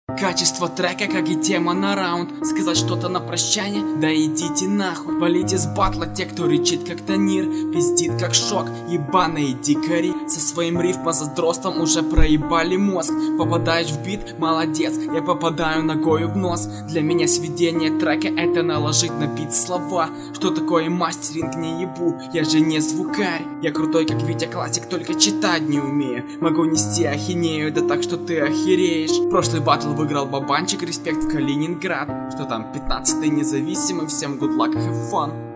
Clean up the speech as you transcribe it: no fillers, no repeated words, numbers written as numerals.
Качество трека, как и тема на раунд. Сказать что-то на прощание? Да идите нахуй. Валите с батла те, кто речит как Танир, пиздит как Шок, ебаные дикари. Со своим рифмозадростом уже проебали мозг. Попадаешь в бит, молодец, я попадаю ногою в нос. Для меня сведение трека — это наложить на бит слова. Что такое мастеринг, не ебу, я же не звукарь. Я крутой как Витя Классик, только читать не умею. Могу нести ахинею, да так, что ты охереешь. Прошлый батл выиграл Бабанчик, респект Калининград. Что там, 15-й независимый, всем good luck, have fun.